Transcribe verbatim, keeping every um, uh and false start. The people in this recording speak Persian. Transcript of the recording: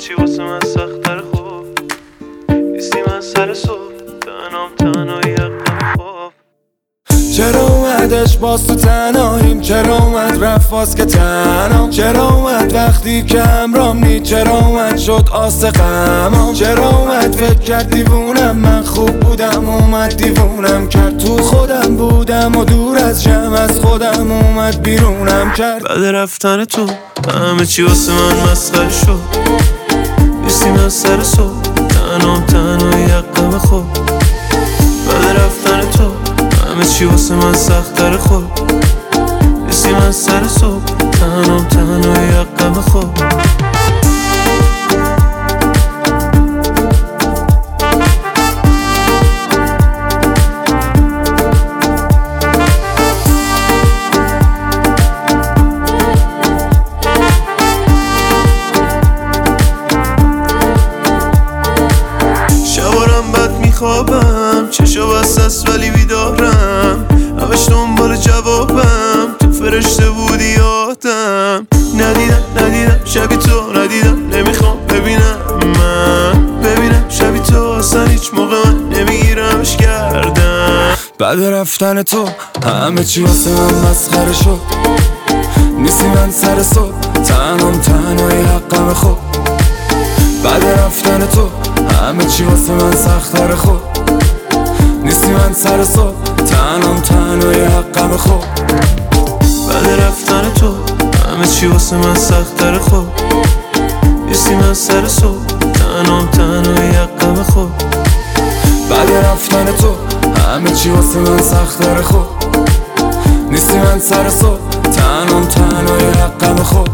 چی واسه من سخت‌تر خوب نیستی من سر صبح تنام تنهایی حقم خوب. چرا اومدش باز تو تنهاییم، چرا اومد رفت باز که تنهام، چرا اومد وقتی که همرام نی، چرا اومد شد آس غمام، چرا اومد فکر کرد دیوونم من خوب بودم اومد دیوونم کرد، تو خودم بودم و دور از جمع از خودم اومد بیرونم کرد. بعد رفتن تو همه چی واسه من مسخره شد نیستی من سر صبح تنهام تنهایی حقم خوب. بعد رفتن تو همه چی واسه من سخت‌تر خوب نیستی من سر صبح تنهام تنهایی حقم خوب. شبارم بد میخوابم چشا بستست ولی بیدارم همش دنبال جوابم تو فرشته بودی آدم. ندیدم ندیدم شبی تو ندیدم نمیخوام ببینم من ببینم شبی تو اصلا هیچ موقع من نمیگیرمش کردم. بعد رفتن تو همه چی واسه من مسخره شد نیستی من سر صبح تنهام تنهایی حقم خوب. بعد رفتن تو همه چی واسه من سخت‌تر خوب نیستی من سر صبح تنهام تنهایی حقم خوب. بعد رفتن تو همه چی واسه من سخت‌تر خوب نیستی من سر صبح تنهام تنهایی حقم خوب. بعد رفتن تو همه چی واسه من سخت‌تر خوب نیستی من سر صبح تنهام تنهایی حقم خوب.